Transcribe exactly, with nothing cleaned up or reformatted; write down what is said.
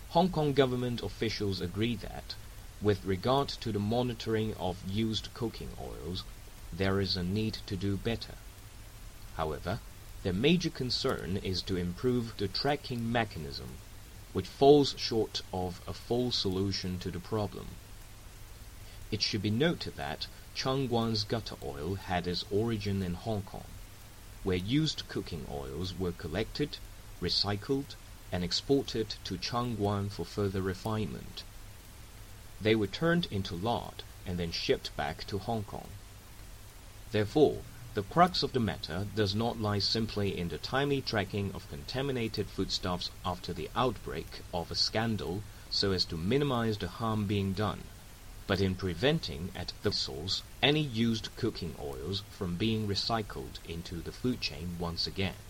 Hong Kong government officials agree that, with regard to the monitoring of used cooking oils, there is a need to do better. However, their major concern is to improve the tracking mechanism, which falls short of a full solution to the problem. It should be noted that Changguan's gutter oil had its origin in Hong Kong, where used cooking oils were collected, recycled, and exported to Changguan for further refinement. They were turned into lard and then shipped back to Hong Kong. Therefore, the crux of the matter does not lie simply in the timely tracking of contaminated foodstuffs after the outbreak of a scandal so as to minimize the harm being done, but in preventing at the source any used cooking oils from being recycled into the food chain once again.